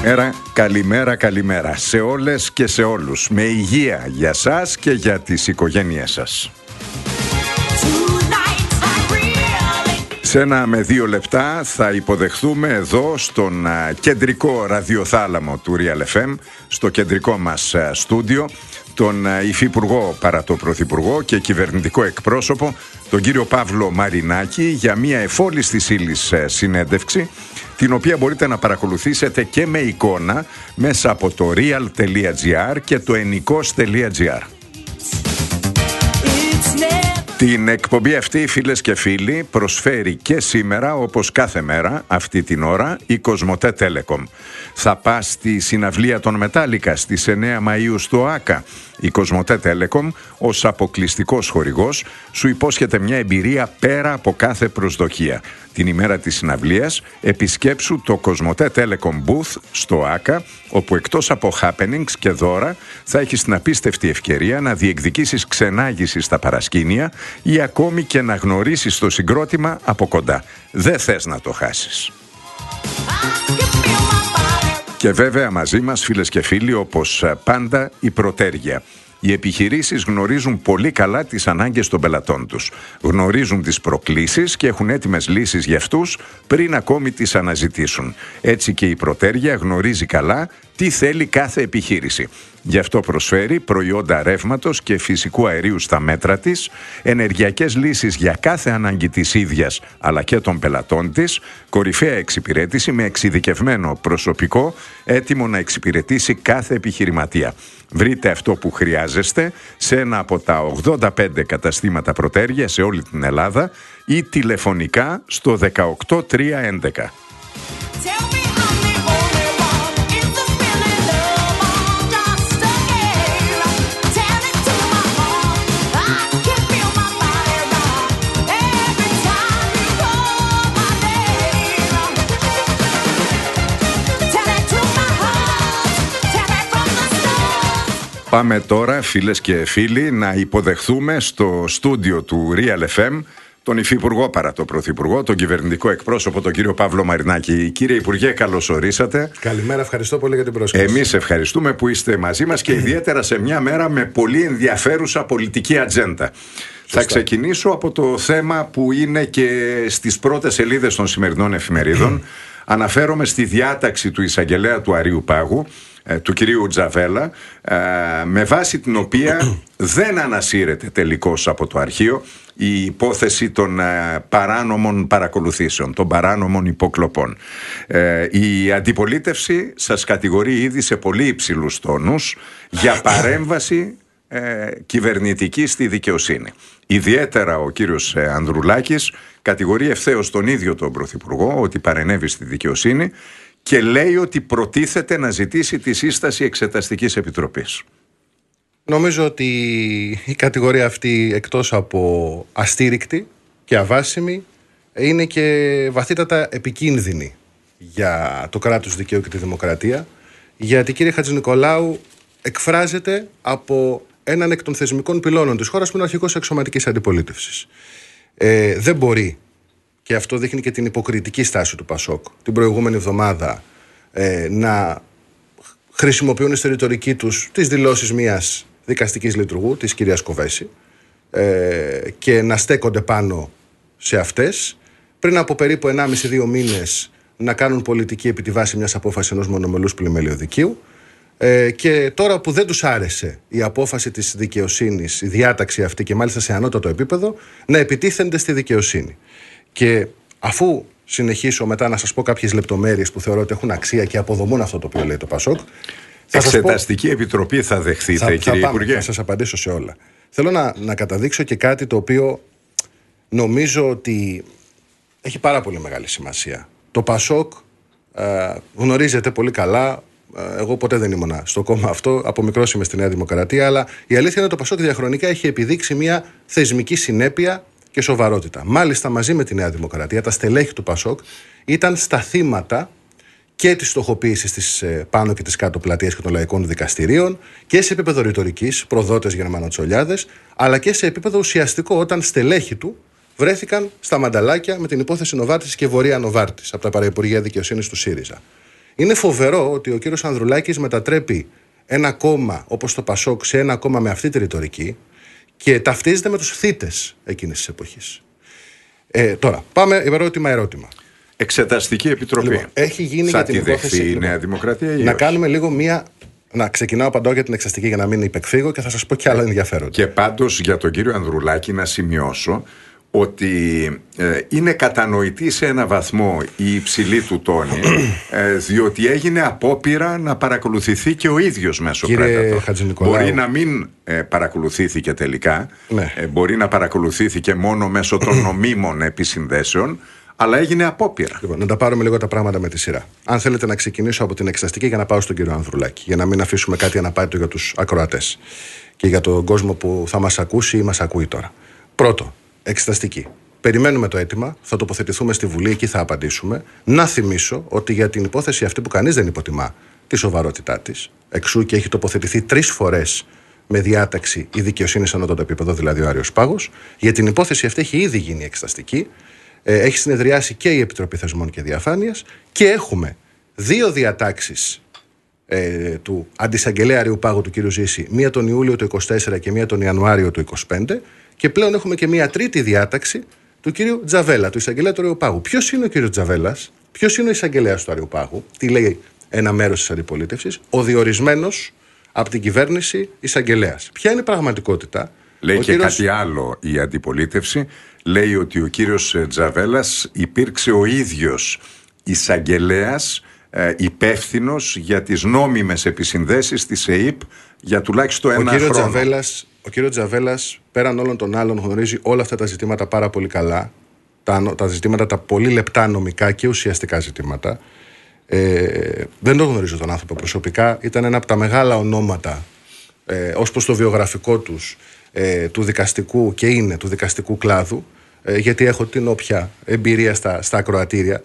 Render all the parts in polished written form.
Καλημέρα σε όλες και σε όλους. Με υγεία για σας και για τις οικογένειές σας. Σε 1 με 2 λεπτά θα υποδεχθούμε εδώ στον κεντρικό ραδιοθάλαμο του Real FM, στο κεντρικό μας στούντιο, τον Υφυπουργό παρά το Πρωθυπουργό και κυβερνητικό εκπρόσωπο, τον κύριο Παύλο Μαρινάκη, για μια εφόλιστης ύλης συνέντευξη, την οποία μπορείτε να παρακολουθήσετε και με εικόνα μέσα από το real.gr και το ennikos.gr. Την εκπομπή αυτή, φίλες και φίλοι, προσφέρει και σήμερα, όπως κάθε μέρα, αυτή την ώρα, η Κοσμοτέ Telecom. Θα πας στη συναυλία των Metallica στις 9 Μαΐου στο ΆΚΑ. Η Κοσμοτέ Telecom, ως αποκλειστικός χορηγός, σου υπόσχεται μια εμπειρία πέρα από κάθε προσδοκία. Την ημέρα της συναυλίας, επισκέψου το Κοσμοτέ Telecom Booth στο ΆΚΑ, όπου εκτός από happenings και δώρα, θα έχεις την απίστευτη ευκαιρία να διεκδικήσεις ξενάγηση στα παρασκήνια ή ακόμη και να γνωρίσεις το συγκρότημα από κοντά. Δεν θες να το χάσεις. Και βέβαια μαζί μας, φίλες και φίλοι, όπως πάντα, η Πρωτέργεια. Οι επιχειρήσεις γνωρίζουν πολύ καλά τις ανάγκες των πελατών τους. Γνωρίζουν τις προκλήσεις και έχουν έτοιμες λύσεις για αυτούς πριν ακόμη τις αναζητήσουν. Έτσι και η Πρωτέργεια γνωρίζει καλά τι θέλει κάθε επιχείρηση. Γι' αυτό προσφέρει προϊόντα ρεύματος και φυσικού αερίου στα μέτρα της, ενεργειακές λύσεις για κάθε ανάγκη της ίδιας αλλά και των πελατών της, κορυφαία εξυπηρέτηση με εξειδικευμένο προσωπικό έτοιμο να εξυπηρετήσει κάθε επιχειρηματία. Βρείτε αυτό που χρειάζεστε σε ένα από τα 85 καταστήματα Πρωτέργεια σε όλη την Ελλάδα ή τηλεφωνικά στο 18311. Πάμε τώρα, φίλες και φίλοι, να υποδεχθούμε στο στούντιο του Real FM τον Υφυπουργό παρά το Πρωθυπουργό, τον κυβερνητικό εκπρόσωπο, τον κύριο Παύλο Μαρινάκη. Κύριε Υπουργέ, καλώς ορίσατε. Καλημέρα, ευχαριστώ πολύ για την πρόσκληση. Εμείς ευχαριστούμε που είστε μαζί μας και ιδιαίτερα σε μια μέρα με πολύ ενδιαφέρουσα πολιτική ατζέντα. Θα ξεκινήσω από το θέμα που είναι και στις πρώτες σελίδες των σημερινών εφημερίδων. Αναφέρομαι στη διάταξη του εισαγγελέα του Αριού Πάγου, του κυρίου Τζαβέλα, με βάση την οποία δεν ανασύρεται τελικώς από το αρχείο η υπόθεση των παράνομων παρακολουθήσεων, των παράνομων υποκλοπών. Η αντιπολίτευση σας κατηγορεί ήδη σε πολύ υψηλούς τόνους για παρέμβαση κυβερνητική στη δικαιοσύνη. Ιδιαίτερα ο κύριος Ανδρουλάκης κατηγορεί ευθέως τον ίδιο τον Πρωθυπουργό ότι παρενέβη στη δικαιοσύνη και λέει ότι προτίθεται να ζητήσει τη σύσταση εξεταστικής επιτροπής. Νομίζω ότι η κατηγορία αυτή, εκτός από αστήρικτη και αβάσιμη, είναι και βαθύτατα επικίνδυνη για το κράτος δικαίου και τη δημοκρατία, γιατί, κύριε Χατζηνικολάου, εκφράζεται από έναν εκ των θεσμικών πυλώνων της χώρας που είναι ο αρχηγός αξιωματικής αντιπολίτευσης. Δεν μπορεί, και αυτό δείχνει και την υποκριτική στάση του ΠΑΣΟΚ την προηγούμενη εβδομάδα, να χρησιμοποιούν στη ρητορική τους τις δηλώσεις μιας δικαστικής λειτουργού, της κυρίας Κοβέση, και να στέκονται πάνω σε αυτές, πριν από περίπου 1,5-2 μήνες να κάνουν πολιτική επί τη βάση μιας απόφασης ενός μονομελούς πλημελιωδικίου, και τώρα που δεν τους άρεσε η απόφαση της δικαιοσύνης, η διάταξη αυτή, και μάλιστα σε ανώτατο επίπεδο, να επιτίθενται στη δικαιοσύνη. Και αφού συνεχίσω μετά να σας πω κάποιες λεπτομέρειες που θεωρώ ότι έχουν αξία και αποδομούν αυτό το οποίο λέει το ΠΑΣΟΚ. Εξεταστική επιτροπή θα δεχθείτε, κύριε Υπουργέ? Θα σας απαντήσω σε όλα. Θέλω να καταδείξω και κάτι το οποίο νομίζω ότι έχει πάρα πολύ μεγάλη σημασία. Το ΠΑΣΟΚ γνωρίζετε πολύ καλά. Εγώ ποτέ δεν ήμουνα στο κόμμα αυτό, από μικρός είμαι στη Νέα Δημοκρατία, αλλά η αλήθεια είναι ότι το ΠΑΣΟΚ διαχρονικά έχει επιδείξει μια θεσμική συνέπεια και σοβαρότητα. Μάλιστα, μαζί με τη Νέα Δημοκρατία, τα στελέχη του ΠΑΣΟΚ ήταν στα θύματα και της στοχοποίησης της πάνω και της κάτω πλατείας και των λαϊκών δικαστηρίων και σε επίπεδο ρητορικής, προδότες γερμανοτσολιάδες, αλλά και σε επίπεδο ουσιαστικό, όταν στελέχη του βρέθηκαν στα μανταλάκια με την υπόθεση Νοβάρτης και Βορεία Νοβάρτης από τα Παραυπουργεία Δικαιοσύνης του ΣΥΡΙΖΑ. Είναι φοβερό ότι ο κύριος Ανδρουλάκης μετατρέπει ένα κόμμα όπως το ΠΑΣΟΚ σε ένα κόμμα με αυτή τη ρητορική και ταυτίζεται με τους θύτες εκείνης της εποχής. Τώρα, πάμε ερώτημα. Εξεταστική επιτροπή. Λοιπόν, έχει γίνει θα για την υπόθεση η Νέα Δημοκρατία ή να όχι? κάνουμε λίγο μία. Να ξεκινάω απαντώ για την εξεταστική για να μην υπεκφύγω και θα σας πω και άλλα ενδιαφέροντα. Και πάντως για τον κύριο Ανδρουλάκη να σημειώσω ότι είναι κατανοητή σε ένα βαθμό η υψηλή του τόνη διότι έγινε απόπειρα να παρακολουθηθεί και ο ίδιος μέσω Predator. Μπορεί να μην παρακολουθήθηκε τελικά, μπορεί να παρακολουθήθηκε μόνο μέσω των νομίμων επισυνδέσεων, αλλά έγινε απόπειρα. Λοιπόν, να τα πάρουμε λίγο τα πράγματα με τη σειρά. Αν θέλετε να ξεκινήσω από την εξεταστική για να πάω στον κύριο Ανδρουλάκη, για να μην αφήσουμε κάτι αναπάντητο για τους ακροατές και για τον κόσμο που θα μας ακούσει ή μας ακούει τώρα. Πρώτο, εξεταστική. Περιμένουμε το αίτημα, θα τοποθετηθούμε στη Βουλή, εκεί θα απαντήσουμε. Να θυμίσω ότι για την υπόθεση αυτή που κανείς δεν υποτιμά τη σοβαρότητά της, εξού και έχει τοποθετηθεί 3 φορές με διάταξη η δικαιοσύνη σε ανώτατο επίπεδο, δηλαδή ο Άριος Πάγος. Για την υπόθεση αυτή έχει ήδη γίνει εξεταστική. Έχει συνεδριάσει και η Επιτροπή Θεσμών και Διαφάνειας και έχουμε 2 διατάξεις του αντισαγγελέα Αριού Πάγου του κ. Ζήση, μία τον Ιούλιο του 2024 και μία τον Ιανουάριο του 2025, και πλέον έχουμε και μία τρίτη διάταξη του κ. Τζαβέλα, του εισαγγελέα του Αριού Πάγου. Ποιος είναι ο κ. Τζαβέλας, ποιος είναι ο εισαγγελέας του Αριού Πάγου, τι λέει ένα μέρος της αντιπολίτευσης? Ο διορισμένος από την κυβέρνηση εισαγγελέας. Ποια είναι η πραγματικότητα? Λέει και κάτι άλλο η αντιπολίτευση. Λέει ότι ο κύριος Τζαβέλας υπήρξε ο ίδιος εισαγγελέας υπεύθυνος για τις νόμιμες επισυνδέσεις της ΕΥΠ για τουλάχιστον ένα χρόνο. Ο κύριος Τζαβέλας, πέραν όλων των άλλων, γνωρίζει όλα αυτά τα ζητήματα πάρα πολύ καλά. Τα ζητήματα, τα πολύ λεπτά νομικά και ουσιαστικά ζητήματα. Δεν τον γνωρίζω τον άνθρωπο προσωπικά. Ήταν ένα από τα μεγάλα ονόματα ως προς το βιογραφικό τους του δικαστικού, και είναι του δικαστικού κλάδου, γιατί έχω την όποια εμπειρία στα ακροατήρια,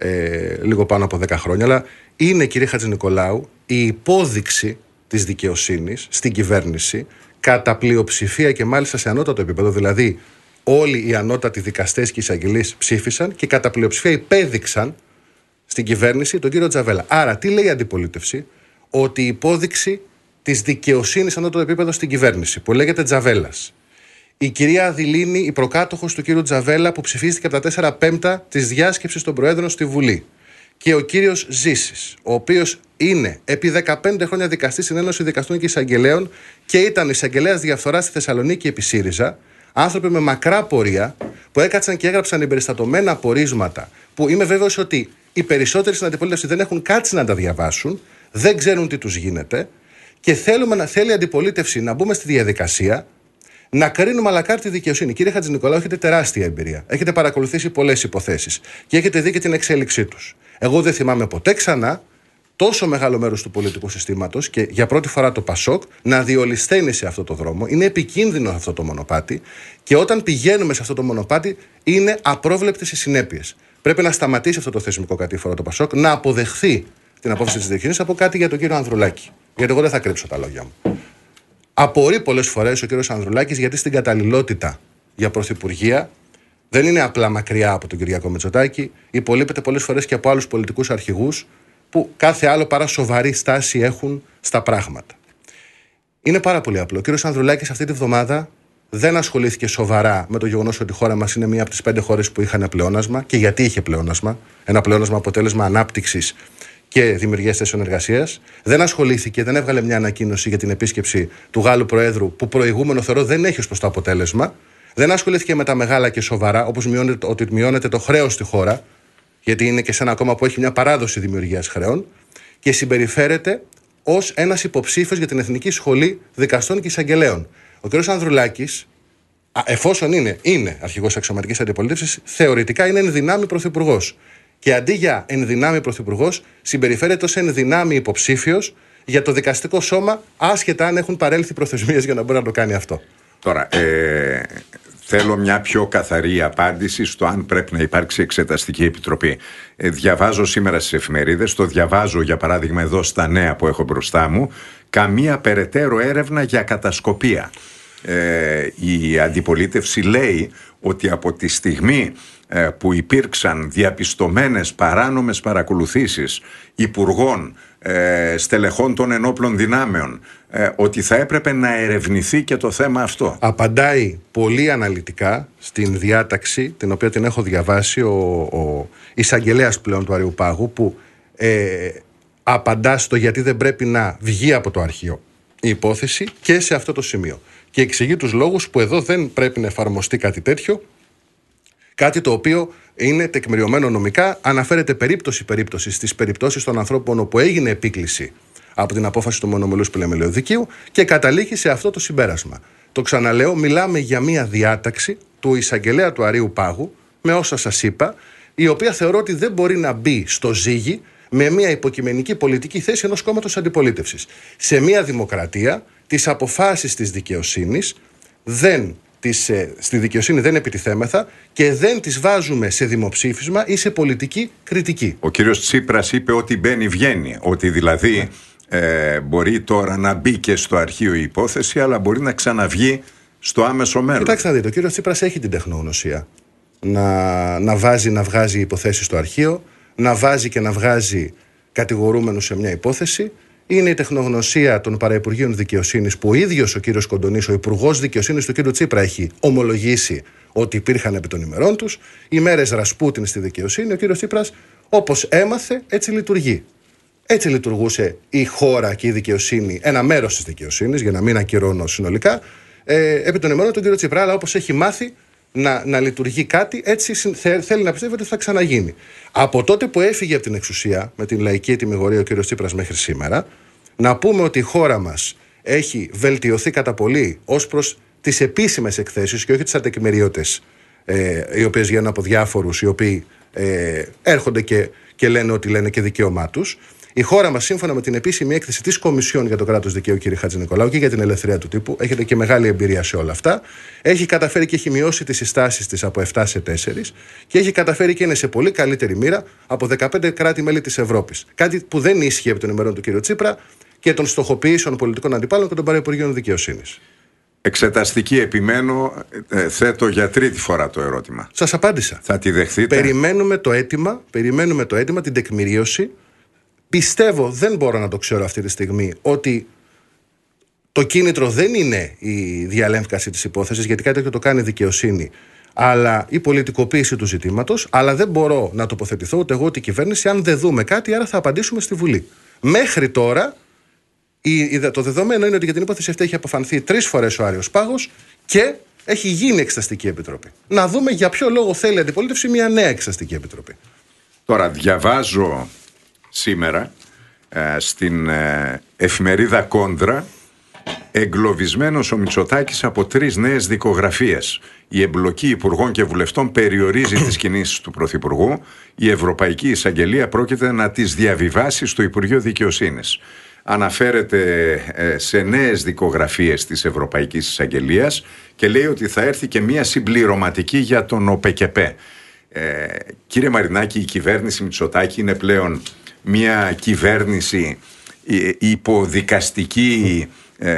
λίγο πάνω από 10 χρόνια, αλλά είναι, κύριε Χατζηνικολάου, η υπόδειξη της δικαιοσύνης στην κυβέρνηση κατά πλειοψηφία και μάλιστα σε ανώτατο επίπεδο. Δηλαδή όλοι οι ανώτατοι δικαστές και εισαγγελείς ψήφισαν και κατά πλειοψηφία υπέδειξαν στην κυβέρνηση τον κύριο Τζαβέλα. Άρα τι λέει η αντιπολίτευση? Ότι η υπόδειξη της δικαιοσύνης σε ανώτατο επίπεδο στην κυβέρνηση, που λέγεται Τζαβέλας, η κυρία Αδηλίνη, η προκάτοχος του κύριου Τζαβέλα, που ψηφίστηκε από τα 4/5 της διάσκεψης των Προέδρων στη Βουλή, και ο κύριος Ζήσης, ο οποίος είναι επί 15 χρόνια δικαστής στην Ένωση Δικαστών και Εισαγγελέων και ήταν εισαγγελέας διαφθοράς στη Θεσσαλονίκη επί ΣΥΡΙΖΑ, άνθρωποι με μακρά πορεία που έκατσαν και έγραψαν εμπεριστατωμένα πορίσματα, που είμαι βέβαιος ότι οι περισσότεροι στην αντιπολίτευση δεν έχουν κάτσει να τα διαβάσουν, δεν ξέρουν τι τους γίνεται. Και θέλει η αντιπολίτευση να μπούμε στη διαδικασία να κρίνουμε αλακάρτη δικαιοσύνη. Κύριε Χατζηνικολάου, έχετε τεράστια εμπειρία. Έχετε παρακολουθήσει πολλές υποθέσεις και έχετε δει και την εξέλιξή τους. Εγώ δεν θυμάμαι ποτέ ξανά τόσο μεγάλο μέρος του πολιτικού συστήματος, και για πρώτη φορά το ΠΑΣΟΚ, να διολυσθένει σε αυτό το δρόμο. Είναι επικίνδυνο αυτό το μονοπάτι, και όταν πηγαίνουμε σε αυτό το μονοπάτι είναι απρόβλεπτες οι συνέπειες. Πρέπει να σταματήσει αυτό το θεσμικό κατήφορο το ΠΑΣΟΚ, να αποδεχθεί την απόφαση της δικαιοσύνης. Από κάτι για τον κύριο Ανδρουλάκη. Γιατί εγώ δεν θα κρύψω τα λόγια μου. Απορεί πολλές φορές ο κύριος Ανδρουλάκης, γιατί στην καταλληλότητα για πρωθυπουργία δεν είναι απλά μακριά από τον Κυριάκο Μητσοτάκη, υπολείπεται πολλές φορές και από άλλους πολιτικούς αρχηγούς που κάθε άλλο παρά σοβαρή στάση έχουν στα πράγματα. Είναι πάρα πολύ απλό. Ο κύριος Ανδρουλάκης αυτή τη βδομάδα δεν ασχολήθηκε σοβαρά με το γεγονός ότι η χώρα μας είναι μία από τις 5 χώρες που είχαν πλεόνασμα. Και γιατί είχε πλεόνασμα? Ένα πλεόνασμα αποτέλεσμα ανάπτυξης και δημιουργίας θέσεων εργασίας. Δεν ασχολήθηκε, δεν έβγαλε μια ανακοίνωση για την επίσκεψη του Γάλλου Προέδρου, που προηγούμενο θεωρώ δεν έχει ως προς το αποτέλεσμα. Δεν ασχολήθηκε με τα μεγάλα και σοβαρά, όπως ότι μειώνεται το χρέος στη χώρα, γιατί είναι και σε ένα κόμμα που έχει μια παράδοση δημιουργίας χρεών, και συμπεριφέρεται ως ένας υποψήφιος για την Εθνική Σχολή Δικαστών και Εισαγγελέων. Ο κ. Ανδρουλάκης, εφόσον είναι αρχηγός αξιωματικής αντιπολίτευσης, θεωρητικά είναι ενδυνάμει πρωθυπουργός. Και αντί για ενδυνάμει πρωθυπουργός, συμπεριφέρεται ως ενδυνάμει υποψήφιος για το δικαστικό σώμα, άσχετα αν έχουν παρέλθει προθεσμίες για να μπορεί να το κάνει αυτό. Τώρα, θέλω μια πιο καθαρή απάντηση στο αν πρέπει να υπάρξει εξεταστική επιτροπή. Διαβάζω σήμερα στις εφημερίδες, το διαβάζω για παράδειγμα εδώ στα νέα που έχω μπροστά μου, καμία περαιτέρω έρευνα για κατασκοπία. Η αντιπολίτευση λέει ότι από τη στιγμή που υπήρξαν διαπιστωμένες παράνομες παρακολουθήσεις υπουργών, στελεχών των ενόπλων δυνάμεων, ότι θα έπρεπε να ερευνηθεί και το θέμα αυτό. Απαντάει πολύ αναλυτικά στην διάταξη, την οποία την έχω διαβάσει, ο εισαγγελέας πλέον του Αριουπάγου, που απαντά στο γιατί δεν πρέπει να βγει από το αρχείο η υπόθεση και σε αυτό το σημείο. Και εξηγεί τους λόγους που εδώ δεν πρέπει να εφαρμοστεί κάτι τέτοιο, κάτι το οποίο είναι τεκμηριωμένο νομικά, αναφέρεται περίπτωση στις περιπτώσεις των ανθρώπων όπου έγινε επίκληση από την απόφαση του μονομελούς πλημελαίου δικαίου και καταλήγει σε αυτό το συμπέρασμα. Το ξαναλέω, μιλάμε για μια διάταξη του εισαγγελέα του Αρείου Πάγου, με όσα σας είπα, η οποία θεωρώ ότι δεν μπορεί να μπει στο ζύγι με μια υποκειμενική πολιτική θέση ενός κόμματος αντιπολίτευσης. Σε μια δημοκρατία, τις αποφάσεις της δικαιοσύνης στη δικαιοσύνη δεν επιτιθέμεθα και δεν τις βάζουμε σε δημοψήφισμα ή σε πολιτική κριτική. Ο κύριος Τσίπρας είπε ότι μπαίνει βγαίνει, ότι δηλαδή μπορεί τώρα να μπει και στο αρχείο η υπόθεση, αλλά μπορεί να ξαναβγεί στο άμεσο μέλλον. Κοιτάξτε να δείτε, ο κύριος Τσίπρας έχει την τεχνογνωσία να βγάζει υποθέσεις στο αρχείο, να βάζει και να βγάζει κατηγορούμενους σε μια υπόθεση. Είναι η τεχνογνωσία των Παραυπουργείων Δικαιοσύνης που ο ίδιος ο κύριος Κοντονής, ο Υπουργός Δικαιοσύνης του κύριου Τσίπρα, έχει ομολογήσει ότι υπήρχαν επί των ημερών τους. Οι μέρες Ρασπούτιν στη δικαιοσύνη, ο κύριος Τσίπρας, όπως έμαθε, έτσι λειτουργεί. Έτσι λειτουργούσε η χώρα και η δικαιοσύνη, ένα μέρος της δικαιοσύνης, για να μην ακυρώνω συνολικά, επί των ημερών του κύριου Τσίπρα. Αλλά όπως έχει μάθει να λειτουργεί κάτι, έτσι θέλει να πιστεύει ότι θα ξαναγίνει. Από τότε που έφυγε από την εξουσία, με την λαϊκή ετυμηγορία ο κύριος Τσίπρας μέχρι σήμερα, να πούμε ότι η χώρα μας έχει βελτιωθεί κατά πολύ ως προς τις επίσημες εκθέσεις και όχι τις ατεκμηριώτες, οι οποίες βγαίνουν από διάφορους, οι οποίοι έρχονται και λένε ότι λένε και δικαίωμά τους. Η χώρα μας, σύμφωνα με την επίσημη έκθεση της Κομισιόν για το κράτος δικαίου, κύριε Χατζηνικολάου, και για την ελευθερία του τύπου, έχετε και μεγάλη εμπειρία σε όλα αυτά, έχει καταφέρει και έχει μειώσει τις συστάσεις της από 7 σε 4 και έχει καταφέρει και είναι σε πολύ καλύτερη μοίρα από 15 κράτη-μέλη της Ευρώπης. Κάτι που δεν ίσχυε από τον ημερών του κύριου Τσίπρα και των στοχοποιήσεων πολιτικών αντιπάλων και των Παραυπουργείων Δικαιοσύνης. Εξεταστική επιμένω, θέτω για τρίτη φορά το ερώτημα. Σας απάντησα. Θα τη δεχτείτε? Περιμένουμε το αίτημα, την τεκμηρίωση. Πιστεύω, δεν μπορώ να το ξέρω αυτή τη στιγμή, ότι το κίνητρο δεν είναι η διαλέμφκαση της υπόθεσης, γιατί κάτι τέτοιο το κάνει η δικαιοσύνη, αλλά η πολιτικοποίηση του ζητήματος. Αλλά δεν μπορώ να τοποθετηθώ ούτε εγώ ούτε η κυβέρνηση αν δεν δούμε κάτι, άρα θα απαντήσουμε στη Βουλή. Μέχρι τώρα, το δεδομένο είναι ότι για την υπόθεση αυτή έχει αποφανθεί 3 φορές ο Άρειος Πάγος και έχει γίνει εξεταστική επιτροπή. Να δούμε για ποιο λόγο θέλει η αντιπολίτευση μια νέα εξεταστική επιτροπή. Τώρα διαβάζω σήμερα στην εφημερίδα Κόντρα, εγκλωβισμένος ο Μητσοτάκης από 3 νέες δικογραφίες. Η εμπλοκή υπουργών και βουλευτών περιορίζει τις κινήσεις του Πρωθυπουργού. Η Ευρωπαϊκή Εισαγγελία πρόκειται να τις διαβιβάσει στο Υπουργείο Δικαιοσύνης. Αναφέρεται σε νέες δικογραφίες της Ευρωπαϊκής Εισαγγελίας και λέει ότι θα έρθει και μια συμπληρωματική για τον ΟΠΕΚΕΠΕ. Κύριε Μαρινάκη, η κυβέρνηση Μητσοτάκη είναι πλέον μια κυβέρνηση υποδικαστική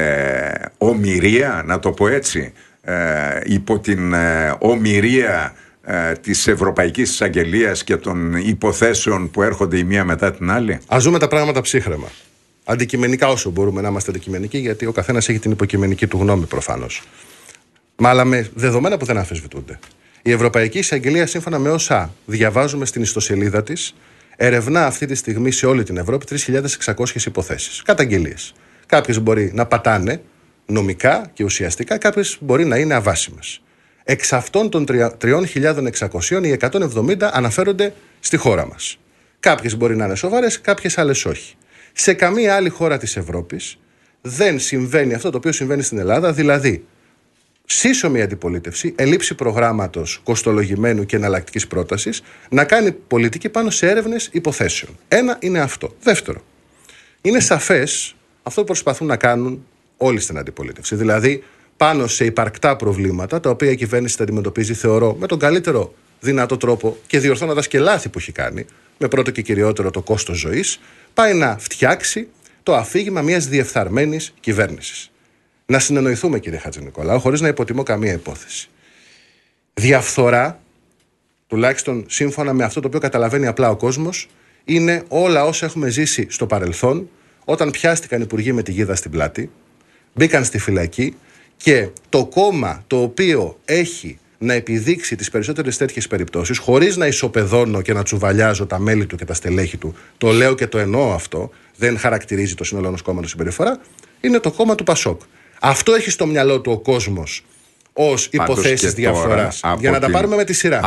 ομηρία, να το πω έτσι, υπό την ομηρία της Ευρωπαϊκής Εισαγγελίας και των υποθέσεων που έρχονται η μία μετά την άλλη. Ας δούμε τα πράγματα ψύχραιμα. Αντικειμενικά όσο μπορούμε να είμαστε αντικειμενικοί, γιατί ο καθένας έχει την υποκειμενική του γνώμη προφανώς. Μα αλλά με δεδομένα που δεν αμφισβητούνται. Η Ευρωπαϊκή Εισαγγελία, σύμφωνα με όσα διαβάζουμε στην ιστοσελίδα της, ερευνά αυτή τη στιγμή σε όλη την Ευρώπη 3.600 υποθέσεις. Καταγγελίες. Κάποιες μπορεί να πατάνε νομικά και ουσιαστικά, κάποιες μπορεί να είναι αβάσιμες. Εξ αυτών των 3.600, οι 170 αναφέρονται στη χώρα μας. Κάποιες μπορεί να είναι σοβαρές, κάποιες άλλες όχι. Σε καμία άλλη χώρα της Ευρώπης δεν συμβαίνει αυτό το οποίο συμβαίνει στην Ελλάδα, δηλαδή σύσσωμη αντιπολίτευση, ελλείψη προγράμματος κοστολογημένου και εναλλακτικής πρότασης, να κάνει πολιτική πάνω σε έρευνες υποθέσεων. Ένα είναι αυτό. Δεύτερο, είναι σαφές αυτό που προσπαθούν να κάνουν όλοι στην αντιπολίτευση. Δηλαδή, πάνω σε υπαρκτά προβλήματα, τα οποία η κυβέρνηση τα αντιμετωπίζει, θεωρώ, με τον καλύτερο δυνατό τρόπο και διορθώνοντας και λάθη που έχει κάνει, με πρώτο και κυριότερο το κόστος ζωής, πάει να φτιάξει το αφήγημα μιας διεφθαρμένης κυβέρνησης. Να συνεννοηθούμε, κύριε Χατζηνικολάου, χωρίς να υποτιμώ καμία υπόθεση. Διαφθορά τουλάχιστον σύμφωνα με αυτό το οποίο καταλαβαίνει απλά ο κόσμος, είναι όλα όσα έχουμε ζήσει στο παρελθόν, όταν πιάστηκαν υπουργοί με τη γίδα στην πλάτη, μπήκαν στη φυλακή και το κόμμα το οποίο έχει να επιδείξει τις περισσότερες τέτοιες περιπτώσεις, χωρίς να ισοπεδώνω και να τσουβαλιάζω τα μέλη του και τα στελέχη του, το λέω και το εννοώ αυτό, δεν χαρακτηρίζει το σύνολο ενός κόμματος συμπεριφορά, είναι το κόμμα του Πασόκ. Αυτό έχει στο μυαλό του ο κόσμος ως υποθέσεις διαφοράς. Για να τα πάρουμε με τη σειρά.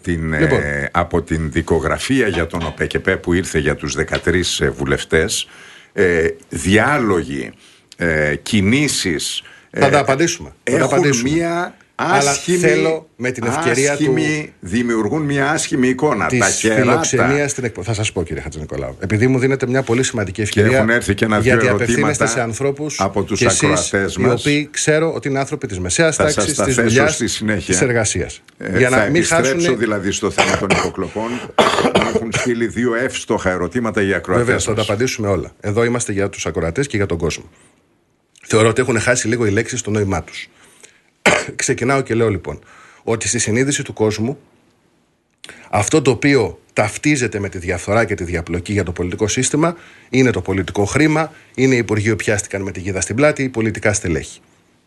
Από την δικογραφία για τον ΟΠΕΚΕΠΕ που ήρθε για τους 13 βουλευτές, διάλογοι, κινήσεις. Θα τα απαντήσουμε. Έχουν μία άσχημη, θέλω με την ευκαιρία δημιουργούν μια άσχημη εικόνα. Της φιλοξενίας στην εκπομπή. Θα σας πω, κύριε Χατζηνικολάου, επειδή μου δίνετε μια πολύ σημαντική ευκαιρία. Έχουν έρθει και ένα-δύο ερωτήματα σε ανθρώπους από τους ακροατές μας, οι οποίοι ξέρω ότι είναι άνθρωποι της μεσαίας τάξης, της δουλειάς, της εργασίας. Για να μην χάσουν. Δηλαδή στο θέμα των υποκλοπών μου έχουν στείλει 2 εύστοχα ερωτήματα για ακροατές. Βέβαια, θα τα απαντήσουμε όλα. Εδώ είμαστε για τους ακροατές και για τον κόσμο. Θεωρώ ότι έχουν χάσει λίγο οι λέξεις στο νόημά τους. Ξεκινάω και λέω λοιπόν ότι στη συνείδηση του κόσμου αυτό το οποίο ταυτίζεται με τη διαφθορά και τη διαπλοκή για το πολιτικό σύστημα είναι το πολιτικό χρήμα, είναι οι υπουργοί που πιάστηκαν με τη γίδα στην πλάτη, οι πολιτικά στελέχη.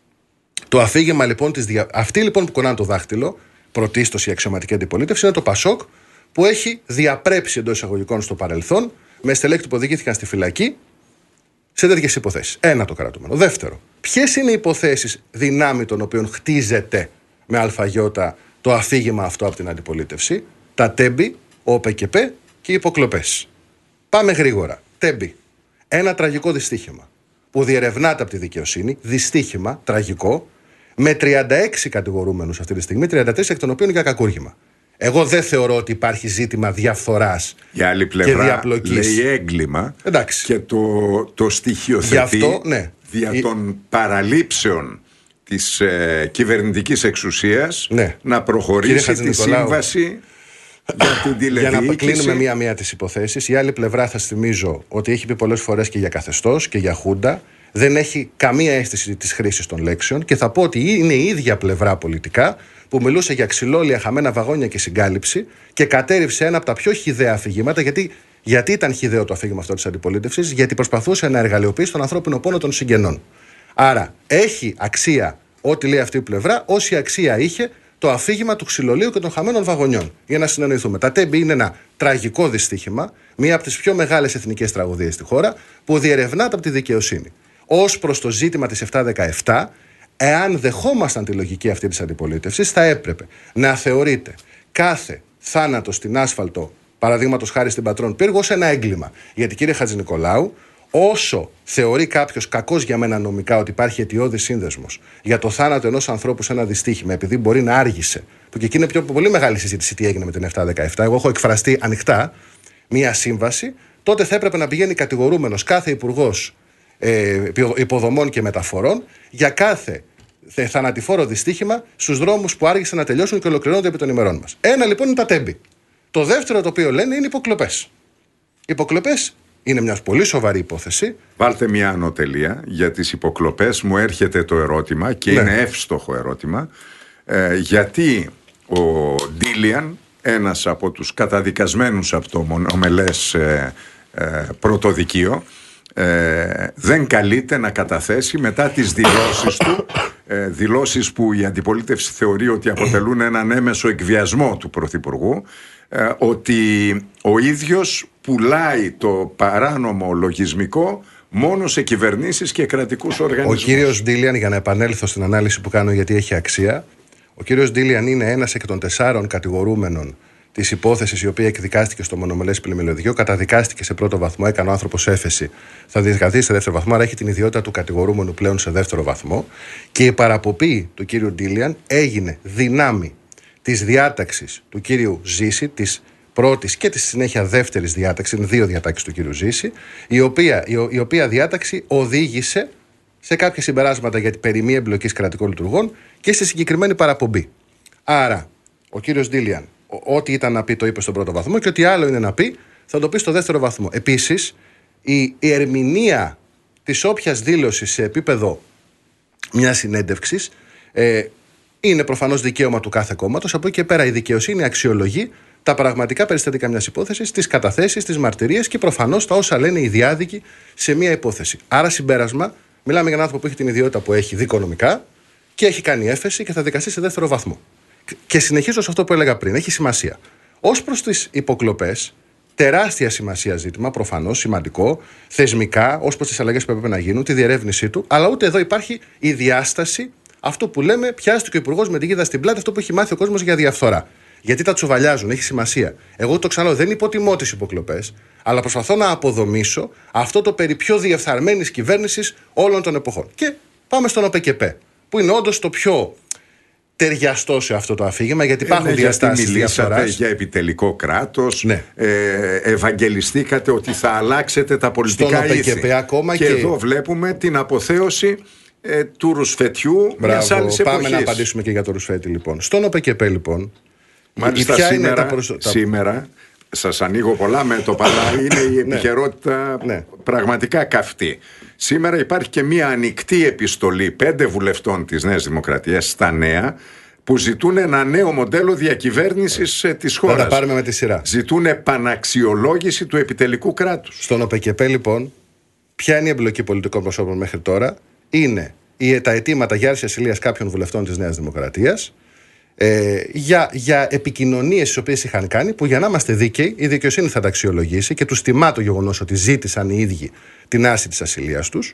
Το αφήγημα λοιπόν αυτοί λοιπόν που κονάνε το δάχτυλο, πρωτίστως η αξιωματική αντιπολίτευση, είναι το Πασόκ που έχει διαπρέψει εντός εισαγωγικών στο παρελθόν με στελέχη που οδηγήθηκαν στη φυλακή σε τέτοιες υποθέσεις. Ένα το κρατούμενο. Δεύτερο, ποιες είναι οι υποθέσεις δυνάμει των οποίων χτίζεται με αλφαγιώτα το αφήγημα αυτό από την αντιπολίτευση? Τα τέμπη, ο ΟΠΕΚΕΠΕ και οι υποκλοπές. Πάμε γρήγορα. Τέμπη. Ένα τραγικό δυστύχημα που διερευνάται από τη δικαιοσύνη. Δυστύχημα, τραγικό, με 36 κατηγορούμενους αυτή τη στιγμή, 33 εκ των οποίων για κακούργημα. Εγώ δεν θεωρώ ότι υπάρχει ζήτημα διαφθοράς και διαπλοκής. Η άλλη πλευρά λέει έγκλημα. Εντάξει. Και το στοιχειοθετεί δια των παραλήψεων της κυβερνητικής εξουσίας να προχωρήσει τη σύμβαση για την τηλεδιοίκηση. Για να κλείνουμε μία-μία τις υποθέσεις, η άλλη πλευρά θα θυμίζω ότι έχει πει πολλές φορές και για καθεστώς και για χούντα. Δεν έχει καμία αίσθηση της χρήσης των λέξεων και θα πω ότι είναι η ίδια πλευρά πολιτικά που μιλούσε για ξυλόλια, χαμένα βαγόνια και συγκάλυψη και κατέρριψε ένα από τα πιο χυδαία αφηγήματα. Γιατί ήταν χυδαίο το αφήγημα αυτό της αντιπολίτευσης? Γιατί προσπαθούσε να εργαλειοποιήσει τον ανθρώπινο πόνο των συγγενών. Άρα έχει αξία ό,τι λέει αυτή η πλευρά, όση αξία είχε το αφήγημα του ξυλολίου και των χαμένων βαγονιών. Για να συνεννοηθούμε. Τα τέμπη είναι ένα τραγικό δυστύχημα, μία από τις πιο μεγάλες εθνικές τραγωδίες στη χώρα, που διερευνάται από τη δικαιοσύνη. Ως προς το ζήτημα της 717, εάν δεχόμασταν τη λογική αυτή της αντιπολίτευσης, θα έπρεπε να θεωρείται κάθε θάνατο στην άσφαλτο, παραδείγματος χάρη στην Πατρών Πύργο, ως ένα έγκλημα. Γιατί, κύριε Χατζηνικολάου, όσο θεωρεί κάποιος, κακός για μένα νομικά, ότι υπάρχει αιτιώδης σύνδεσμος για το θάνατο ενός ανθρώπου σε ένα δυστύχημα, επειδή μπορεί να άργησε, που και εκεί είναι πιο πολύ μεγάλη συζήτηση τι έγινε με την 717. Εγώ έχω εκφραστεί ανοιχτά μία σύμβαση, τότε θα έπρεπε να πηγαίνει κατηγορούμενος κάθε υπουργός υποδομών και μεταφορών για κάθε θανατηφόρο δυστύχημα στους δρόμους που άργησαν να τελειώσουν και ολοκληρώνονται επί των ημερών μας. Ένα λοιπόν είναι τα τέμπη. Το δεύτερο το οποίο λένε είναι υποκλοπές. Υποκλοπές είναι μια πολύ σοβαρή υπόθεση. Βάλτε μια ανωτελεία για τις υποκλοπές. Μου έρχεται το ερώτημα και είναι εύστοχο ερώτημα. Γιατί ο Ντίλιαν, ένας από τους καταδικασμένους από το μονομελές πρωτοδικείο, δεν καλείται να καταθέσει μετά τις δηλώσεις του, δηλώσεις που η αντιπολίτευση θεωρεί ότι αποτελούν έναν έμεσο εκβιασμό του Πρωθυπουργού, ότι ο ίδιος πουλάει το παράνομο λογισμικό μόνο σε κυβερνήσεις και κρατικούς οργανισμούς. Ο κύριος Ντίλιαν, για να επανέλθω στην ανάλυση που κάνω γιατί έχει αξία, ο κύριος Ντίλιαν είναι ένας εκ των 4 κατηγορούμενων της υπόθεσης, η οποία εκδικάστηκε στο μονομελές πλημμυλωδικείο, καταδικάστηκε σε πρώτο βαθμό, έκανε ο άνθρωπος έφεση, θα δικαστεί σε δεύτερο βαθμό, άρα έχει την ιδιότητα του κατηγορούμενου πλέον σε δεύτερο βαθμό. Και η παραποπή του κύριου Ντίλιαν έγινε δυνάμει της διάταξης του κύριου Ζήση, της πρώτης και τη συνέχεια δεύτερης διάταξης, είναι 2 διατάξεις του κύριου Ζήση, η οποία διάταξη οδήγησε σε κάποια συμπεράσματα για την περί μη εμπλοκής κρατικών λειτουργών και στη συγκεκριμένη παραπομπή. Άρα, ο κύριος Ντίλιαν, ό,τι ήταν να πει το είπε στον πρώτο βαθμό και ό,τι άλλο είναι να πει θα το πει στο δεύτερο βαθμό. Επίσης, η ερμηνεία της όποιας δήλωσης σε επίπεδο μιας συνέντευξης Είναι προφανώς δικαίωμα του κάθε κόμματος. Από εκεί και πέρα η δικαιοσύνη αξιολογεί τα πραγματικά περιστατικά μιας υπόθεσης, τις καταθέσεις, τις μαρτυρίες και προφανώς τα όσα λένε οι διάδικοι σε μια υπόθεση. Άρα, συμπέρασμα, μιλάμε για έναν άνθρωπο που έχει την ιδιότητα που έχει δικονομικά και έχει κάνει έφεση και θα δικαστεί σε δεύτερο βαθμό. Και συνεχίζω σε αυτό που έλεγα πριν. Έχει σημασία. Ως προς τις υποκλοπές, τεράστια σημασία ζήτημα, προφανώς σημαντικό, θεσμικά, ως προς τις αλλαγές που έπρεπε να γίνουν, τη διερεύνησή του, αλλά ούτε εδώ υπάρχει η διάσταση, αυτό που λέμε, πιάστηκε ο υπουργός με την γίδα στην πλάτη, αυτό που έχει μάθει ο κόσμος για διαφθορά. Γιατί τα τσουβαλιάζουν, έχει σημασία. Εγώ το ξαναλέω, δεν υποτιμώ τις υποκλοπές, αλλά προσπαθώ να αποδομήσω αυτό το περί πιο διεφθαρμένης κυβέρνησης όλων των εποχών. Και πάμε στον ΟΠΕΚΕΠΕ, που είναι όντως το πιο ταιριαστό σε αυτό το αφήγημα, γιατί υπάρχουν διαστάσεις διαφθοράς. Μιλήσατε για επιτελικό κράτος, ευαγγελιστήκατε ότι θα αλλάξετε τα πολιτικά ήθη. Ακόμα και εδώ βλέπουμε την αποθέωση του ρουσφετιού μιας άλλης εποχής. Πάμε να απαντήσουμε και για το ρουσφέτη, λοιπόν. Στον ΟΠΕΚΕΠΕ, λοιπόν, μάλιστα σήμερα σας ανοίγω πολλά μέτωπα, αλλά είναι η επικαιρότητα πραγματικά καυτή. Σήμερα υπάρχει και μια ανοιχτή επιστολή 5 βουλευτών της Νέας Δημοκρατίας στα Νέα, που ζητούν ένα νέο μοντέλο διακυβέρνησης της χώρας. Θα τα πάρουμε με τη σειρά. Ζητούν επαναξιολόγηση του επιτελικού κράτους. Στον ΟΠΕΚΕΠΕ, λοιπόν, ποια είναι η εμπλοκή πολιτικών προσώπων μέχρι τώρα? Είναι τα αιτήματα για άρση ασυλίας κάποιων βουλευτών της Νέας Δημοκρατίας, για επικοινωνίες τις οποίες είχαν κάνει, που για να είμαστε δίκαιοι, η δικαιοσύνη θα τα αξιολογήσει και τους τιμά το γεγονός ότι ζήτησαν οι ίδιοι την άρση της ασυλίας τους.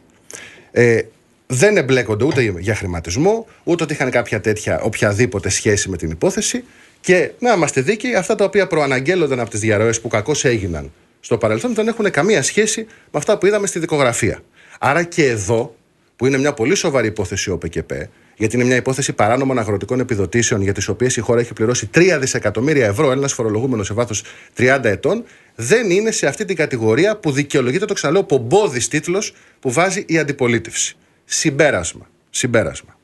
Δεν εμπλέκονται ούτε για χρηματισμό, ούτε ότι είχαν κάποια τέτοια οποιαδήποτε σχέση με την υπόθεση. Και να είμαστε δίκαιοι, αυτά τα οποία προαναγγέλλονταν από τις διαρροές που κακώς έγιναν στο παρελθόν δεν έχουν καμία σχέση με αυτά που είδαμε στη δικογραφία. Άρα και εδώ, που είναι μια πολύ σοβαρή υπόθεση ο ΟΠΕΚΕΠΕ, γιατί είναι μια υπόθεση παράνομων αγροτικών επιδοτήσεων για τις οποίες η χώρα έχει πληρώσει 3 δισεκατομμύρια ευρώ, Έλληνας φορολογούμενος σε βάθος 30 ετών, δεν είναι σε αυτή την κατηγορία που δικαιολογείται, το ξαναλέω, πομπόδης τίτλος που βάζει η αντιπολίτευση. Συμπέρασμα.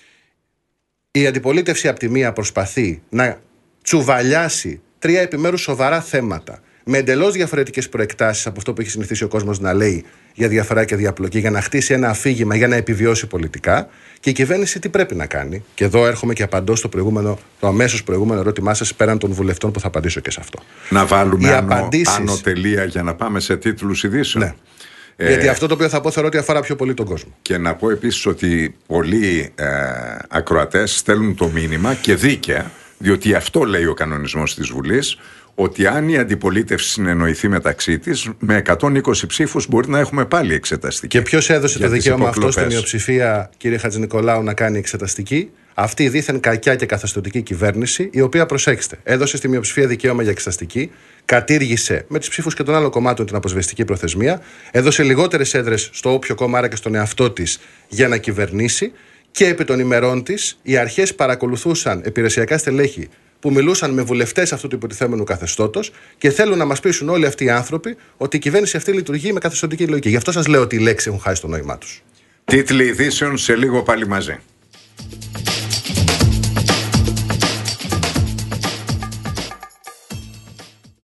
Η αντιπολίτευση από τη μία προσπαθεί να τσουβαλιάσει 3 επιμέρους σοβαρά θέματα με εντελώς διαφορετικές προεκτάσεις από αυτό που έχει συνηθίσει ο κόσμος να λέει για διαφορά και διαπλοκή, για να χτίσει ένα αφήγημα για να επιβιώσει πολιτικά. Και η κυβέρνηση τι πρέπει να κάνει? Και εδώ έρχομαι και απαντώ στο αμέσως προηγούμενο ερώτημά σας, πέραν των βουλευτών, που θα απαντήσω και σε αυτό. Να βάλουμε ανωτελεία για να πάμε σε τίτλους ειδήσεων. Ναι. Γιατί αυτό το οποίο θα πω θεωρώ ότι αφορά πιο πολύ τον κόσμο. Και να πω επίσης ότι πολλοί ακροατές στέλνουν το μήνυμα, και δίκαια, διότι αυτό λέει ο κανονισμός της Βουλής, ότι αν η αντιπολίτευση συνεννοηθεί μεταξύ της, με 120 ψήφους μπορεί να έχουμε πάλι εξεταστική. Και ποιος έδωσε το δικαίωμα αυτό στη μειοψηφία, κύριε Χατζηνικολάου, να κάνει εξεταστική? Αυτή η δίθεν κακιά και καθεστωτική κυβέρνηση, η οποία, προσέξτε, έδωσε στη μειοψηφία δικαίωμα για εξεταστική, κατήργησε με τις ψήφους και των άλλων κομμάτων την αποσβεστική προθεσμία, έδωσε λιγότερες έδρες στο όποιο κόμμα, άρα και στον εαυτό της, για να κυβερνήσει, και επί των ημερών της οι αρχές παρακολουθούσαν υπηρεσιακά στελέχη που μιλούσαν με βουλευτές αυτού του υποτιθέμενου καθεστώτος και θέλουν να μας πείσουν όλοι αυτοί οι άνθρωποι ότι η κυβέρνηση αυτή λειτουργεί με καθεστωτική λογική. Γι' αυτό σας λέω ότι οι λέξεις έχουν χάσει το νόημά τους. Τίτλοι ειδήσεων σε λίγο πάλι μαζί.